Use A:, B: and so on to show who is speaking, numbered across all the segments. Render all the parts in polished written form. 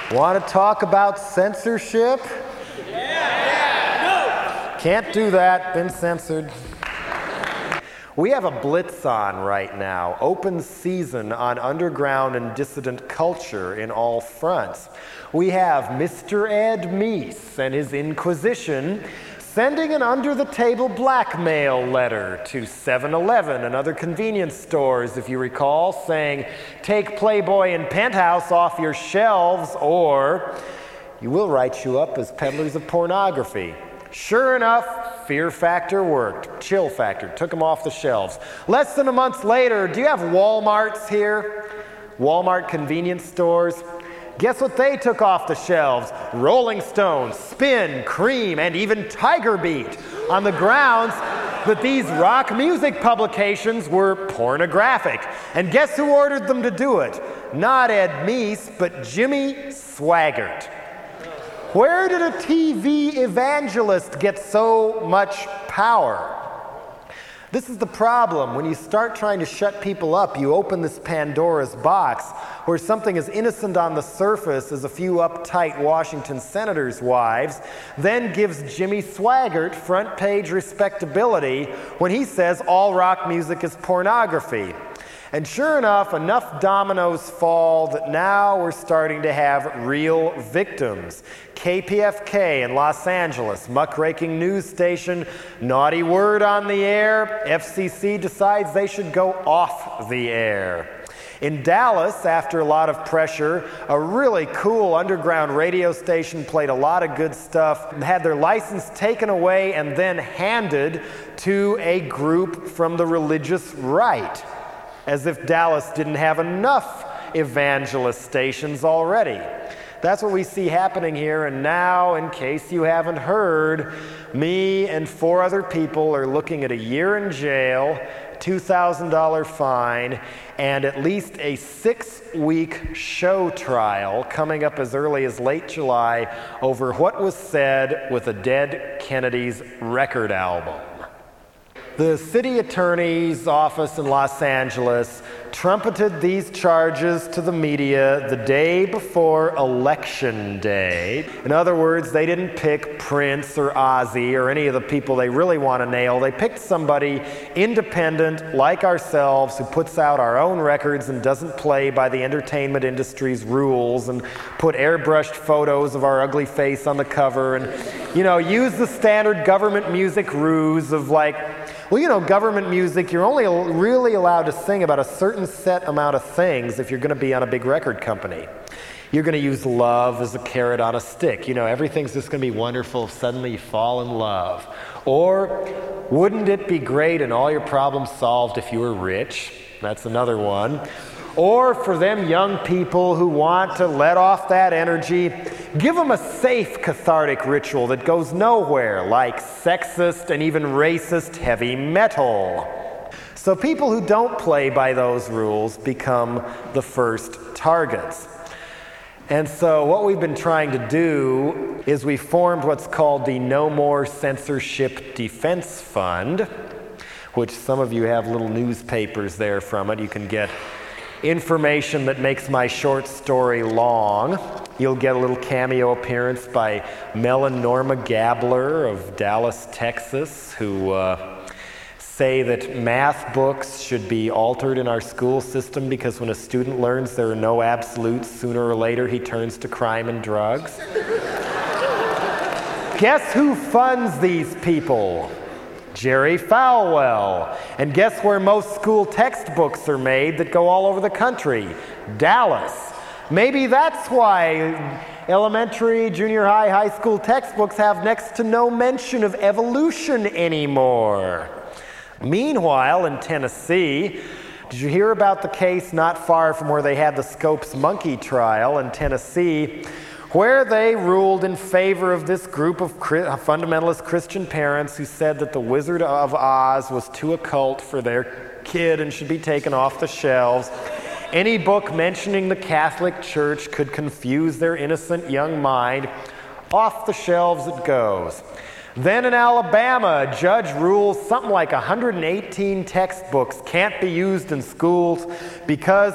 A: Want to talk about censorship? Can't do that, been censored. We have a blitz on right now, open season on underground and dissident culture in all fronts. We have Mr. Ed Meese and his Inquisition sending an under-the-table blackmail letter to 7-Eleven and other convenience stores, if you recall, saying, take Playboy and Penthouse off your shelves, or you will write you up as peddlers of pornography. Sure enough, Fear Factor worked. Chill Factor took them off the shelves. Less than a month later, do you have Walmarts here? Walmart convenience stores? Guess what they took off the shelves? Rolling Stone, Spin, Cream, and even Tiger Beat, on the grounds that these rock music publications were pornographic. And guess who ordered them to do it? Not Ed Meese, but Jimmy Swaggart. Where did a TV evangelist get so much power? This is the problem. When you start trying to shut people up, you open this Pandora's box where something as innocent on the surface as a few uptight Washington senators' wives then gives Jimmy Swaggart front page respectability when he says all rock music is pornography. And sure enough dominoes fall that now we're starting to have real victims. KPFK in Los Angeles, muckraking news station, naughty word on the air, FCC decides they should go off the air. In Dallas, after a lot of pressure, a really cool underground radio station played a lot of good stuff, had their license taken away and then handed to a group from the religious right, as if Dallas didn't have enough evangelist stations already. That's what we see happening here, and now, in case you haven't heard, me and 4 other people are looking at a year in jail, $2,000 fine, and at least a 6-week show trial coming up as early as late July over what was said with a dead Kennedy's record album. The city attorney's office in Los Angeles trumpeted these charges to the media the day before Election Day. In other words, they didn't pick Prince or Ozzy or any of the people they really want to nail. They picked somebody independent like ourselves who puts out our own records and doesn't play by the entertainment industry's rules and put airbrushed photos of our ugly face on the cover and, use the standard government music ruse of government music, you're only really allowed to sing about a certain set amount of things if you're going to be on a big record company. You're going to use love as a carrot on a stick. Everything's just going to be wonderful if suddenly you fall in love. Or, wouldn't it be great and all your problems solved if you were rich? That's another one. Or for them young people who want to let off that energy, give them a safe cathartic ritual that goes nowhere, like sexist and even racist heavy metal. So people who don't play by those rules become the first targets. And so what we've been trying to do is we formed what's called the No More Censorship Defense Fund, which some of you have little newspapers there from it. You can get information that makes my short story long. You'll get a little cameo appearance by Mel and Norma Gabler of Dallas, Texas, who say that math books should be altered in our school system because when a student learns there are no absolutes, sooner or later he turns to crime and drugs. Guess who funds these people? Jerry Falwell. And guess where most school textbooks are made that go all over the country? Dallas. Maybe that's why elementary, junior high, high school textbooks have next to no mention of evolution anymore. Meanwhile, in Tennessee, did you hear about the case not far from where they had the Scopes monkey trial in Tennessee, where they ruled in favor of this group of fundamentalist Christian parents who said that the Wizard of Oz was too occult for their kid and should be taken off the shelves. Any book mentioning the Catholic Church could confuse their innocent young mind. Off the shelves it goes. Then in Alabama, a judge rules something like 118 textbooks can't be used in schools because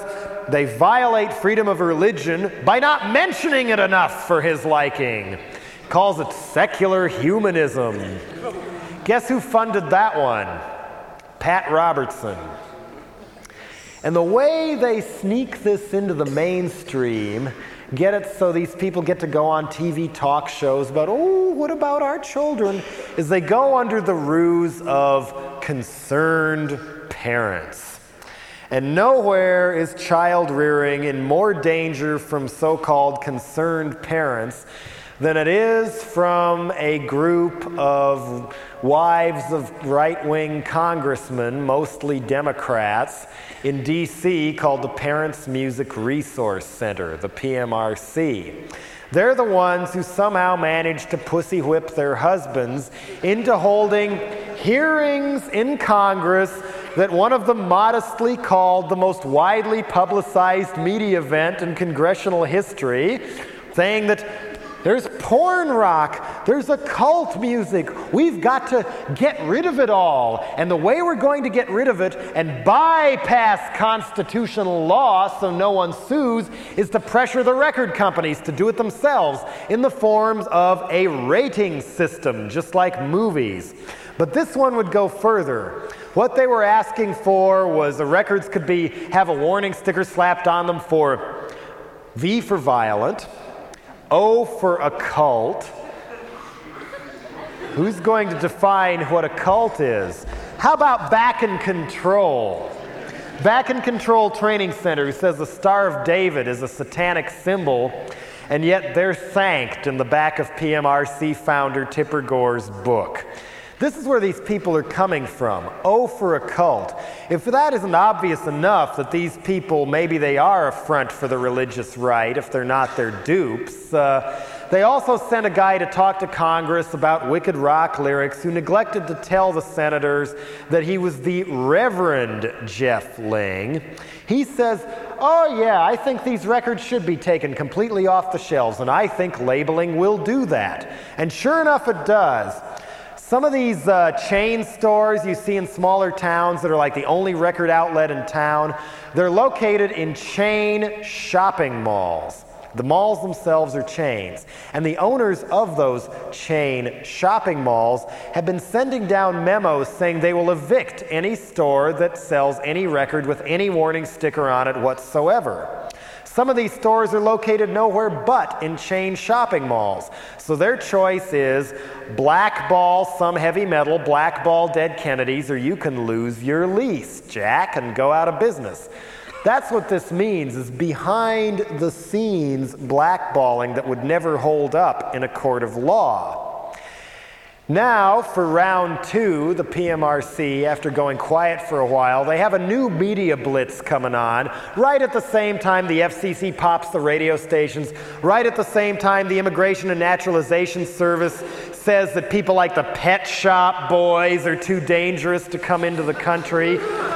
A: they violate freedom of religion by not mentioning it enough for his liking. He calls it secular humanism. Guess who funded that one? Pat Robertson. And the way they sneak this into the mainstream, get it so these people get to go on TV talk shows about, oh, what about our children, is they go under the ruse of concerned parents. And nowhere is child rearing in more danger from so-called concerned parents than it is from a group of wives of right-wing congressmen, mostly Democrats, in D.C. called the Parents Music Resource Center, the PMRC. They're the ones who somehow managed to pussy whip their husbands into holding hearings in Congress that one of them modestly called the most widely publicized media event in congressional history, saying that there's porn rock, there's occult music, we've got to get rid of it all. And the way we're going to get rid of it and bypass constitutional law so no one sues is to pressure the record companies to do it themselves in the forms of a rating system, just like movies. But this one would go further. What they were asking for was the records could have a warning sticker slapped on them for V for violent, O for occult. Who's going to define what a cult is? How about Back in Control? Back in Control Training Center says the Star of David is a satanic symbol, and yet they're thanked in the back of PMRC founder Tipper Gore's book. This is where these people are coming from. O for occult. If that isn't obvious enough that these people, maybe they are a front for the religious right, if they're not their dupes, they also sent a guy to talk to Congress about wicked rock lyrics who neglected to tell the senators that he was the Reverend Jeff Ling. He says, oh yeah, I think these records should be taken completely off the shelves, and I think labeling will do that. And sure enough, it does. Some of these chain stores you see in smaller towns that are like the only record outlet in town, they're located in chain shopping malls. The malls themselves are chains. And the owners of those chain shopping malls have been sending down memos saying they will evict any store that sells any record with any warning sticker on it whatsoever. Some of these stores are located nowhere but in chain shopping malls. So their choice is blackball some heavy metal, blackball Dead Kennedys, or you can lose your lease, Jack, and go out of business. That's what this means, is behind the scenes blackballing that would never hold up in a court of law. Now, for round two, the PMRC, after going quiet for a while, they have a new media blitz coming on. Right at the same time the FCC pops the radio stations, right at the same time the Immigration and Naturalization Service says that people like the Pet Shop Boys are too dangerous to come into the country.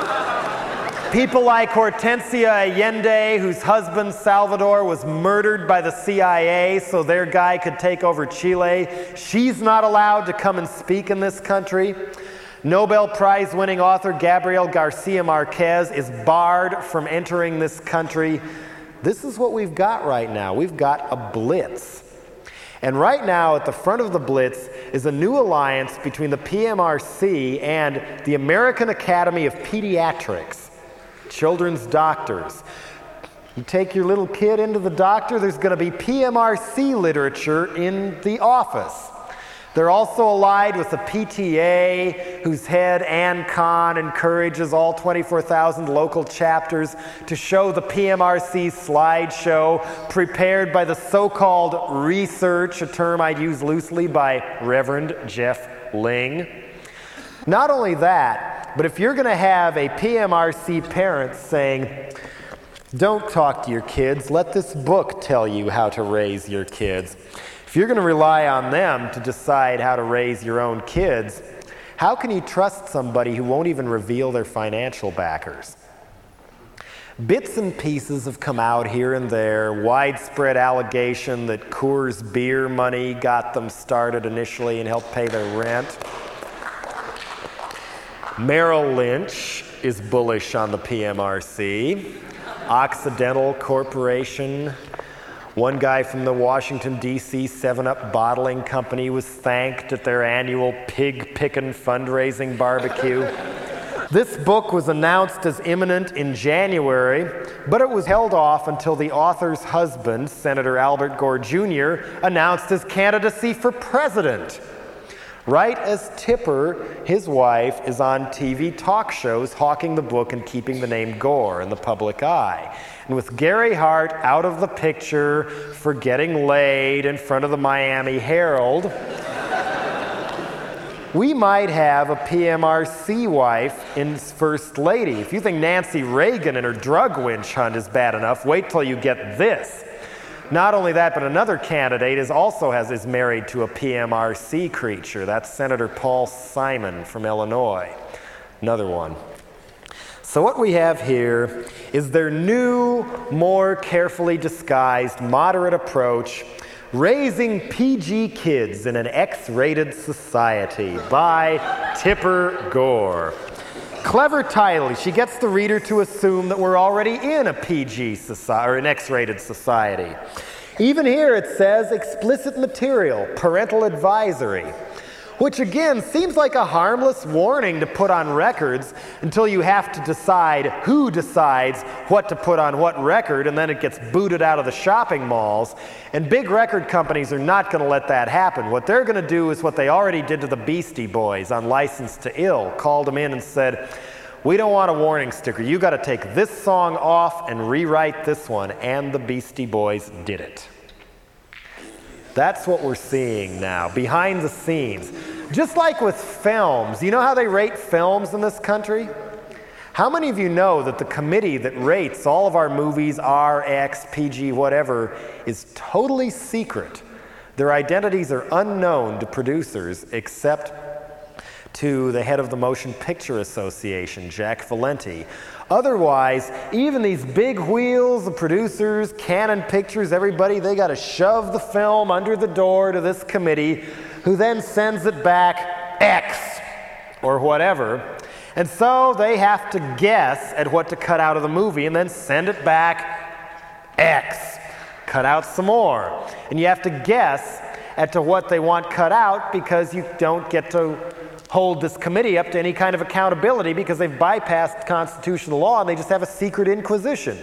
A: People like Hortensia Allende, whose husband Salvador was murdered by the CIA so their guy could take over Chile. She's not allowed to come and speak in this country. Nobel Prize winning author Gabriel Garcia Marquez is barred from entering this country. This is what we've got right now. We've got a blitz. And right now, at the front of the blitz is a new alliance between the PMRC and the American Academy of Pediatrics. Children's doctors. You take your little kid into the doctor, there's going to be PMRC literature in the office. They're also allied with the PTA, whose head, Ann Kahn, encourages all 24,000 local chapters to show the PMRC slideshow prepared by the so-called research, a term I'd use loosely, by Reverend Jeff Ling. Not only that, but if you're going to have a PMRC parent saying, don't talk to your kids, let this book tell you how to raise your kids. If you're going to rely on them to decide how to raise your own kids, how can you trust somebody who won't even reveal their financial backers? Bits and pieces have come out here and there, widespread allegation that Coors beer money got them started initially and helped pay their rent. Merrill Lynch is bullish on the PMRC. Occidental Corporation. One guy from the Washington, D.C. 7-Up bottling company was thanked at their annual pig-pickin' fundraising barbecue. This book was announced as imminent in January, but it was held off until the author's husband, Senator Albert Gore Jr., announced his candidacy for president. Right as Tipper, his wife, is on TV talk shows hawking the book and keeping the name Gore in the public eye. And with Gary Hart out of the picture for getting laid in front of the Miami Herald, we might have a PMRC wife in First Lady. If you think Nancy Reagan and her drug winch hunt is bad enough, wait till you get this. Not only that, but another candidate is married to a PMRC creature. That's Senator Paul Simon from Illinois. Another one. So what we have here is their new, more carefully disguised, moderate approach, Raising PG Kids in an X-Rated Society by Tipper Gore. Clever title. She gets the reader to assume that we're already in a PG society, or an X-rated society. Even here it says explicit material, parental advisory, which again seems like a harmless warning to put on records until you have to decide who decides what to put on what record, and then it gets booted out of the shopping malls. And big record companies are not going to let that happen. What they're going to do is what they already did to the Beastie Boys on License to Ill, called them in and said, we don't want a warning sticker. You got to take this song off and rewrite this one. And the Beastie Boys did it. That's what we're seeing now, behind the scenes. Just like with films, you know how they rate films in this country? How many of you know that the committee that rates all of our movies, R, X, PG, whatever, is totally secret? Their identities are unknown to producers except to the head of the Motion Picture Association, Jack Valenti. Otherwise, even these big wheels, the producers, Canon Pictures, everybody, they got to shove the film under the door to this committee, who then sends it back X or whatever. And so they have to guess at what to cut out of the movie and then send it back X. Cut out some more. And you have to guess as to what they want cut out, because you don't get to hold this committee up to any kind of accountability because they've bypassed constitutional law and they just have a secret inquisition.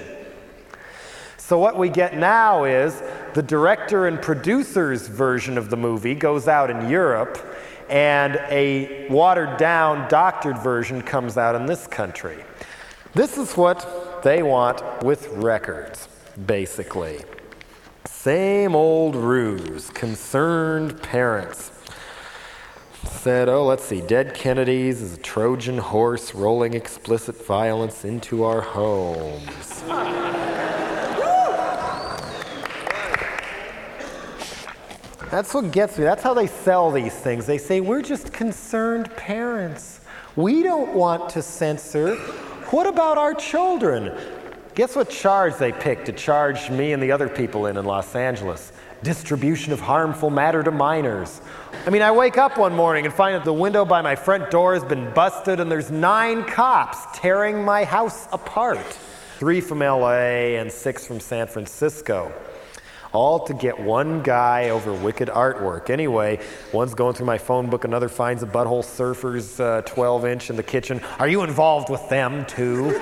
A: So what we get now is the director and producer's version of the movie goes out in Europe, and a watered-down, doctored version comes out in this country. This is what they want with records, basically. Same old ruse. Concerned parents said, let's see, Dead Kennedys is a Trojan horse rolling explicit violence into our homes. That's what gets me. That's how they sell these things. They say, we're just concerned parents. We don't want to censor. What about our children? Guess what charge they picked to charge me and the other people in Los Angeles? Distribution of harmful matter to minors. I mean, I wake up one morning and find that the window by my front door has been busted and there's 9 cops tearing my house apart. 3 from LA and 6 from San Francisco. All to get one guy over wicked artwork. Anyway, one's going through my phone book, another finds a Butthole Surfers 12-inch in the kitchen. Are you involved with them too?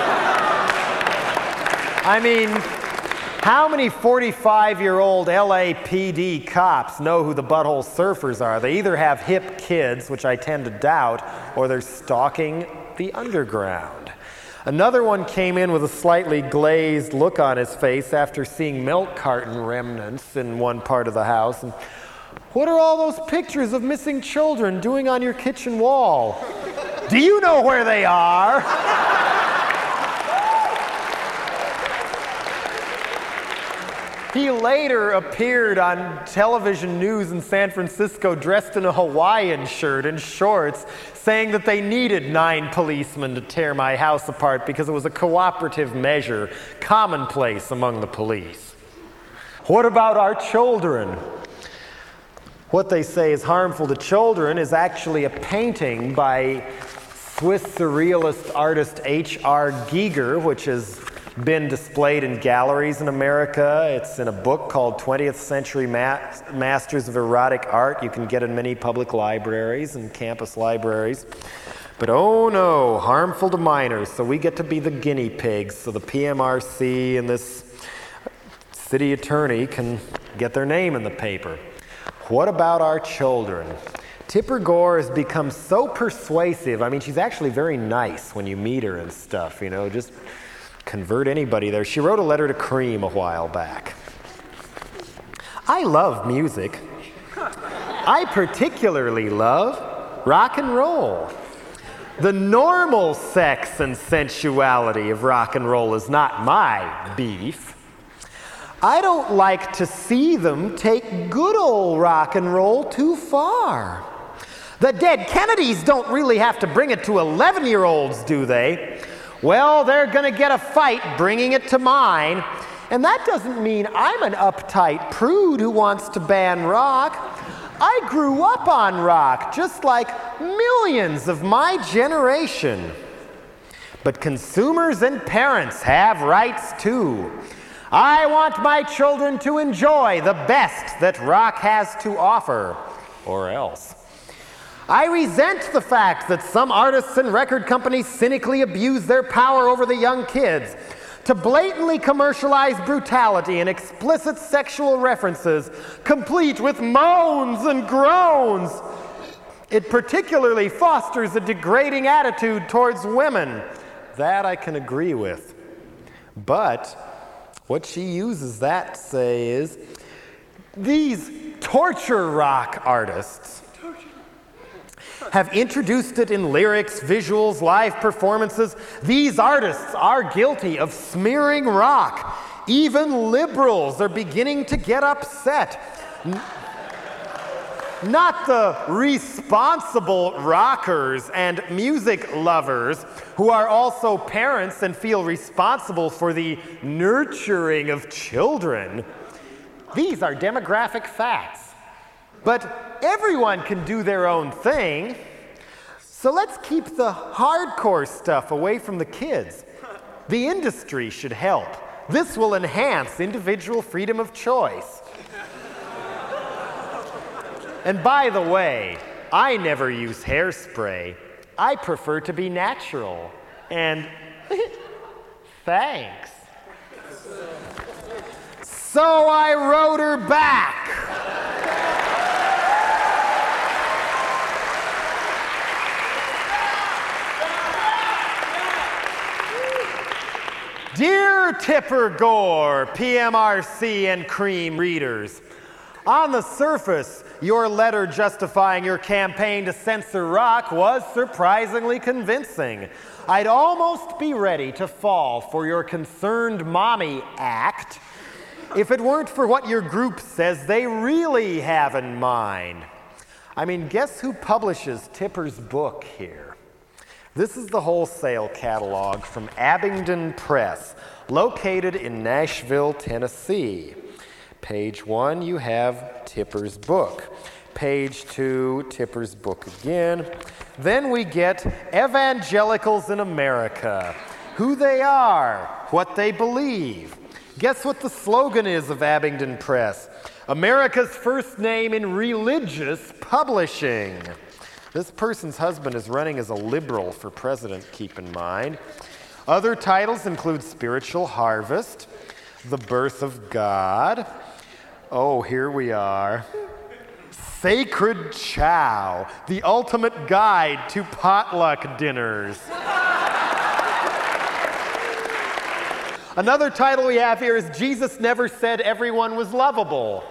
A: I mean, how many 45-year-old LAPD cops know who the Butthole Surfers are? They either have hip kids, which I tend to doubt, or they're stalking the underground. Another one came in with a slightly glazed look on his face after seeing milk carton remnants in one part of the house. And what are all those pictures of missing children doing on your kitchen wall? Do you know where they are? He later appeared on television news in San Francisco dressed in a Hawaiian shirt and shorts, saying that they needed 9 policemen to tear my house apart because it was a cooperative measure, commonplace among the police. What about our children? What they say is harmful to children is actually a painting by Swiss surrealist artist H.R. Giger, which is been displayed in galleries in America. It's in a book called 20th Century Masters of Erotic Art. You can get it in many public libraries and campus libraries. But oh no, harmful to minors, so we get to be the guinea pigs, so the PMRC and this city attorney can get their name in the paper. What about our children? Tipper Gore has become so persuasive. I mean, she's actually very nice when you meet her and stuff, you know, just convert anybody there. She wrote a letter to Cream a while back. I love music. I particularly love rock and roll. The normal sex and sensuality of rock and roll is not my beef. I don't like to see them take good old rock and roll too far. The dead Kennedys don't really have to bring it to 11-year-olds, do they? Well, they're going to get a fight bringing it to mine. And that doesn't mean I'm an uptight prude who wants to ban rock. I grew up on rock, just like millions of my generation. But consumers and parents have rights too. I want my children to enjoy the best that rock has to offer, or else. I resent the fact that some artists and record companies cynically abuse their power over the young kids to blatantly commercialize brutality and explicit sexual references, complete with moans and groans. It particularly fosters a degrading attitude towards women. That I can agree with. But what she uses that to say is, these torture rock artists have introduced it in lyrics, visuals, live performances. These artists are guilty of smearing rock. Even liberals are beginning to get upset. Not the responsible rockers and music lovers who are also parents and feel responsible for the nurturing of children. These are demographic facts. But everyone can do their own thing, so let's keep the hardcore stuff away from the kids. The industry should help. This will enhance individual freedom of choice. And by the way, I never use hairspray. I prefer to be natural. And thanks. So I wrote her back. Dear Tipper Gore, PMRC and Cream readers, on the surface, your letter justifying your campaign to censor rock was surprisingly convincing. I'd almost be ready to fall for your concerned mommy act if it weren't for what your group says they really have in mind. I mean, guess who publishes Tipper's book here? This is the wholesale catalog from Abingdon Press, located in Nashville, Tennessee. Page 1, you have Tipper's book. Page 2, Tipper's book again. Then we get Evangelicals in America, who they are, what they believe. Guess what the slogan is of Abingdon Press? America's first name in religious publishing. This person's husband is running as a liberal for president, keep in mind. Other titles include Spiritual Harvest, The Birth of God. Oh, here we are. Sacred Chow, the ultimate guide to potluck dinners. Another title we have here is Jesus Never Said Everyone Was Lovable.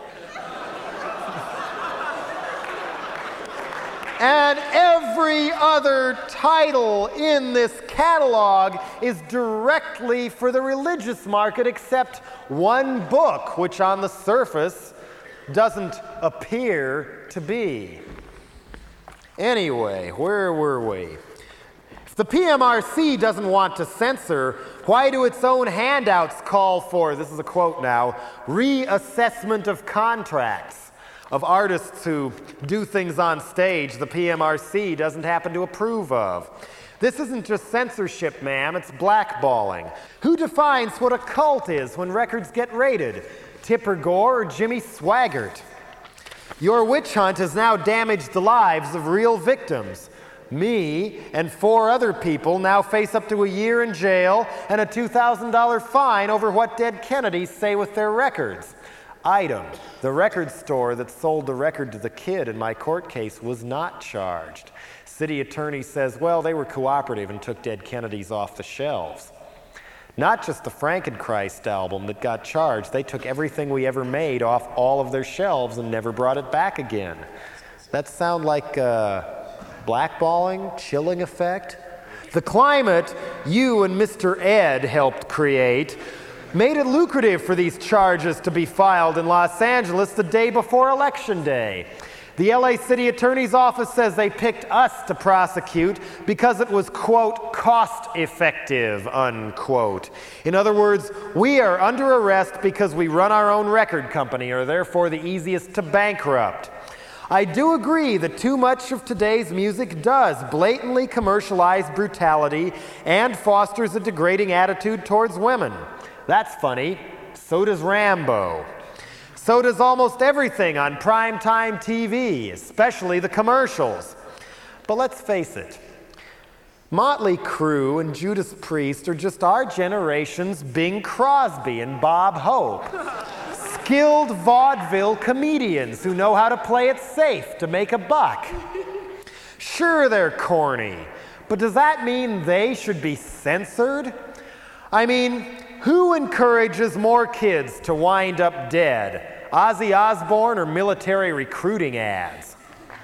A: And every other title in this catalog is directly for the religious market except one book, which on the surface doesn't appear to be. Anyway, where were we? If the PMRC doesn't want to censor, why do its own handouts call for, this is a quote now, reassessment of contracts of artists who do things on stage the PMRC doesn't happen to approve of? This isn't just censorship, ma'am, it's blackballing. Who defines what a cult is when records get raided? Tipper Gore or Jimmy Swaggart? Your witch hunt has now damaged the lives of real victims. Me and 4 other people now face up to a year in jail and a $2,000 fine over what dead Kennedys say with their records. Item: the record store that sold the record to the kid in my court case was not charged. City attorney says, well, they were cooperative and took dead Kennedys off the shelves. Not just the Frankenchrist album that got charged, they took everything we ever made off all of their shelves and never brought it back again. That sound like blackballing, chilling effect? The climate you and Mr. Ed helped create made it lucrative for these charges to be filed in Los Angeles the day before Election Day. The LA City Attorney's Office says they picked us to prosecute because it was, quote, cost-effective, unquote. In other words, we are under arrest because we run our own record company, or therefore the easiest to bankrupt. I do agree that too much of today's music does blatantly commercialize brutality and fosters a degrading attitude towards women. That's funny. So does Rambo. So does almost everything on primetime TV, especially the commercials. But let's face it, Motley Crue and Judas Priest are just our generation's Bing Crosby and Bob Hope. Skilled vaudeville comedians who know how to play it safe to make a buck. Sure, they're corny, but does that mean they should be censored? I mean, who encourages more kids to wind up dead? Ozzy Osbourne or military recruiting ads?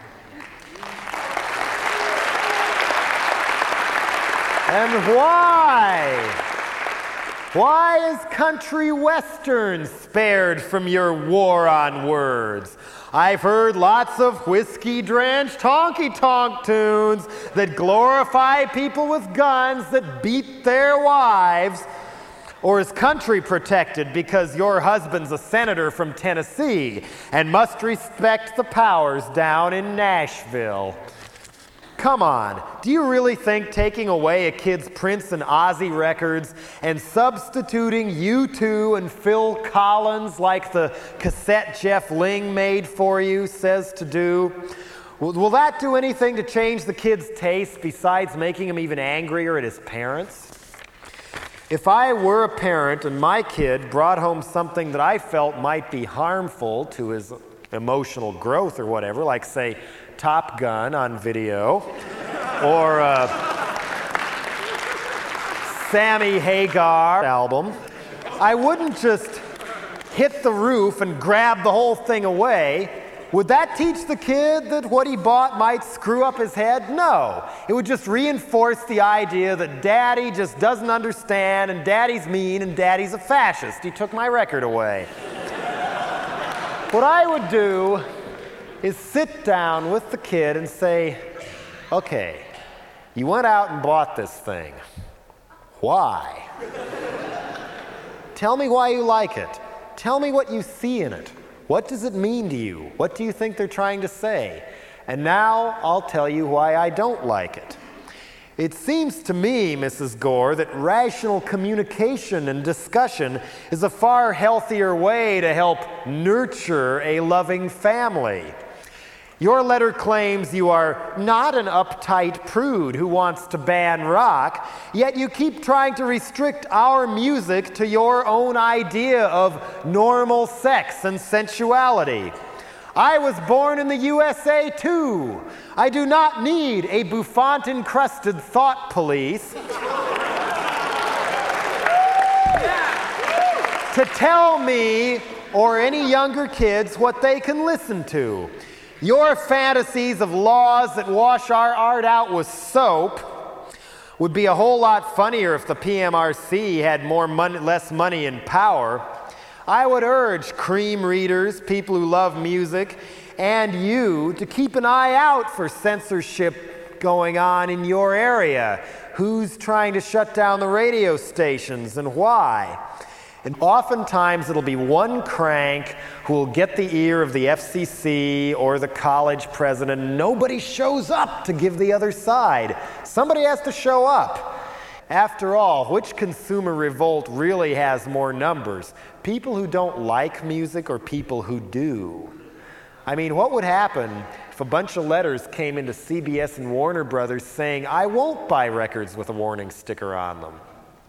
A: And why? Why is country western spared from your war on words? I've heard lots of whiskey-drenched honky-tonk tunes that glorify people with guns that beat their wives. Or is country protected because your husband's a senator from Tennessee and must respect the powers down in Nashville? Come on, do you really think taking away a kid's Prince and Ozzy records and substituting U2 and Phil Collins like the cassette Jeff Ling made for you says to do, will that do anything to change the kid's taste besides making him even angrier at his parents? If I were a parent and my kid brought home something that I felt might be harmful to his emotional growth or whatever, like say Top Gun on video, or Sammy Hagar album, I wouldn't just hit the roof and grab the whole thing away. Would that teach the kid that what he bought might screw up his head? No. It would just reinforce the idea that Daddy just doesn't understand, and Daddy's mean, and Daddy's a fascist. He took my record away. What I would do is sit down with the kid and say, okay, you went out and bought this thing. Why? Tell me why you like it. Tell me what you see in it. What does it mean to you? What do you think they're trying to say? And now I'll tell you why I don't like it. It seems to me, Mrs. Gore, that rational communication and discussion is a far healthier way to help nurture a loving family. Your letter claims you are not an uptight prude who wants to ban rock, yet you keep trying to restrict our music to your own idea of normal sex and sensuality. I was born in the USA too. I do not need a bouffant-encrusted thought police to tell me or any younger kids what they can listen to. Your fantasies of laws that wash our art out with soap would be a whole lot funnier if the PMRC had less money and power. I would urge cream readers, people who love music, and you to keep an eye out for censorship going on in your area. Who's trying to shut down the radio stations and why? And oftentimes it'll be one crank who will get the ear of the FCC or the college president, and nobody shows up to give the other side. Somebody has to show up. After all, which consumer revolt really has more numbers? People who don't like music or people who do? I mean, what would happen if a bunch of letters came into CBS and Warner Brothers saying, I won't buy records with a warning sticker on them?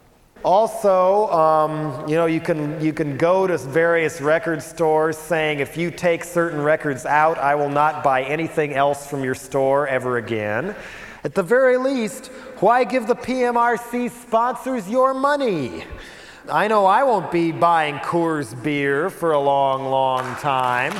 A: Also, you can go to various record stores saying, if you take certain records out, I will not buy anything else from your store ever again. At the very least, why give the PMRC sponsors your money? I know I won't be buying Coors beer for a long, long time.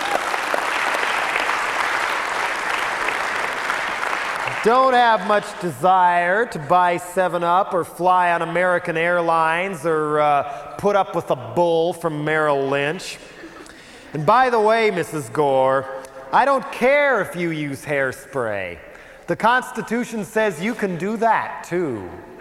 A: Don't have much desire to buy 7-Up or fly on American Airlines or put up with a bull from Merrill Lynch. And by the way, Mrs. Gore, I don't care if you use hairspray. The Constitution says you can do that too.